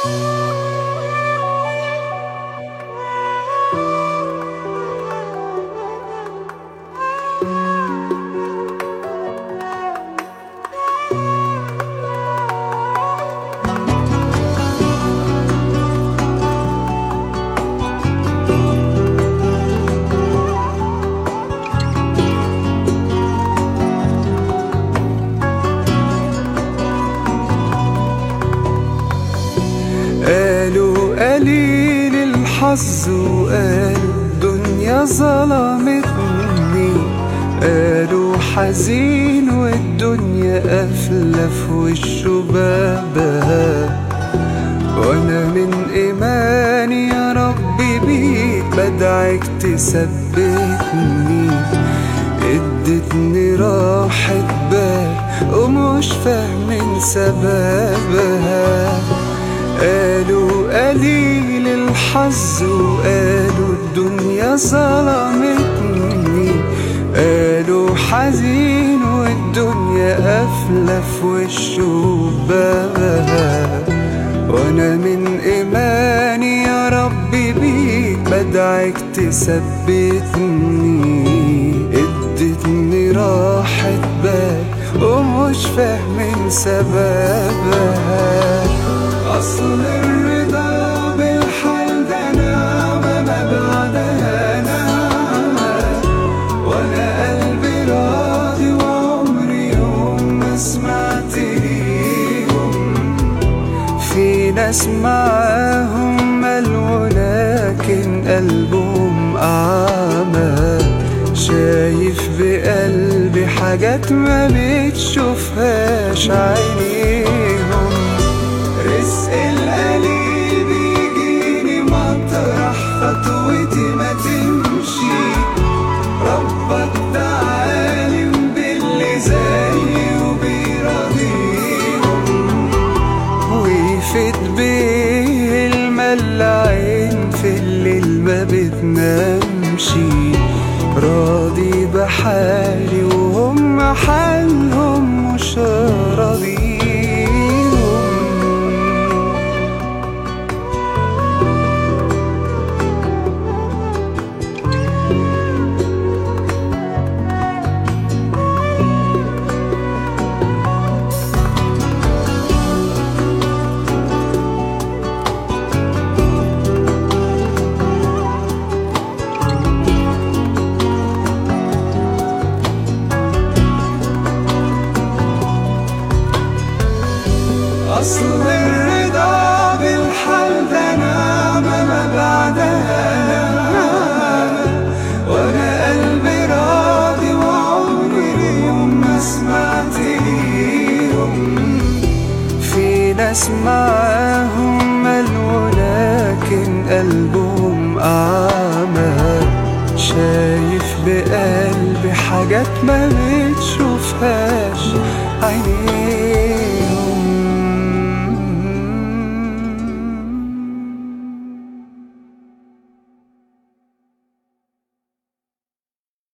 قالوا قليل الحظ وقالوا الدنيا ظلمتني، قالوا حزين والدنيا قافلة في وشه بابها، وانا من ايماني يا ربي بيك بدعك تثبتني، ادتني راحة بال ومش فاهمين سببها. قالوا قليل الحظ وقالوا الدنيا ظلمتني، قالوا حزين والدنيا قافلة في وشه بابها، وانا من ايماني يا ربي بيك بدعك تثبتني، ادتني راحة بال ومش فاهمين سببها. أصل الرضا بالحال ده نعمة ما بعدها نعمة، وأنا قلبي راضي وعمري يوم ما سمعت ليهم. في ناس معاهم مال ولكن قلبهم أعمى، شايف بقلبي حاجات ما بتشوفهاش عينيهم. رزق القليل بيجيني مطرح خطوتي ما تمشي، ربك ده عالم باللي زيي وبيراضيهم، ويفيد بيه الملعين في الليل ما بتنامشي، راضي بحالي وهم حالهم مش راضيين. أصل الرضا بالحال ده نعمة ما بعدها نعمة، وأنا قلبي راضي وعمري يوم ما سمعت ليهم. في ناس معاهم مال ولكن قلبهم أعمى، شايف بقلبي حاجات ما